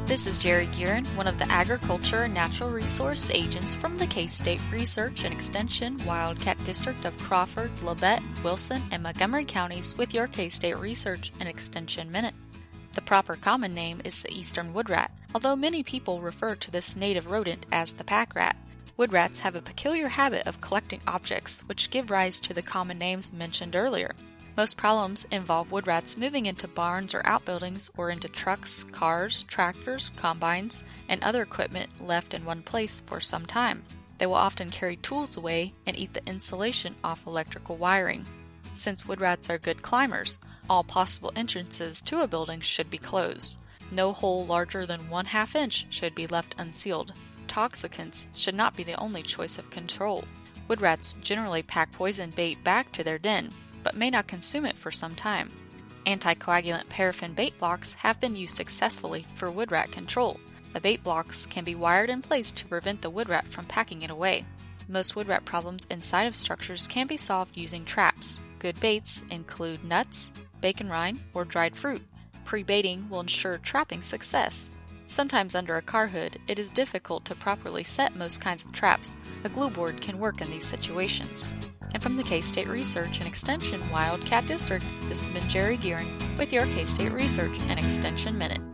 This is Jerry Gearin, one of the Agriculture and Natural Resource Agents from the K-State Research and Extension Wildcat District of Crawford, Labette, Wilson, and Montgomery counties with your K-State Research and Extension Minute. The proper common name is the eastern wood rat, although many people refer to this native rodent as the pack rat. Wood rats have a peculiar habit of collecting objects, which give rise to the common names mentioned earlier. Most problems involve wood rats moving into barns or outbuildings or into trucks, cars, tractors, combines, and other equipment left in one place for some time. They will often carry tools away and eat the insulation off electrical wiring. Since wood rats are good climbers, all possible entrances to a building should be closed. No hole larger than 1/2 inch should be left unsealed. Toxicants should not be the only choice of control. Wood rats generally pack poison bait back to their den, but may not consume it for some time. Anticoagulant paraffin bait blocks have been used successfully for wood rat control. The bait blocks can be wired in place to prevent the wood rat from packing it away. Most wood rat problems inside of structures can be solved using traps. Good baits include nuts, bacon rind, or dried fruit. Pre-baiting will ensure trapping success. Sometimes under a car hood, it is difficult to properly set most kinds of traps. A glue board can work in these situations. And from the K-State Research and Extension Wildcat District, this has been Jerry Gearin with your K-State Research and Extension Minute.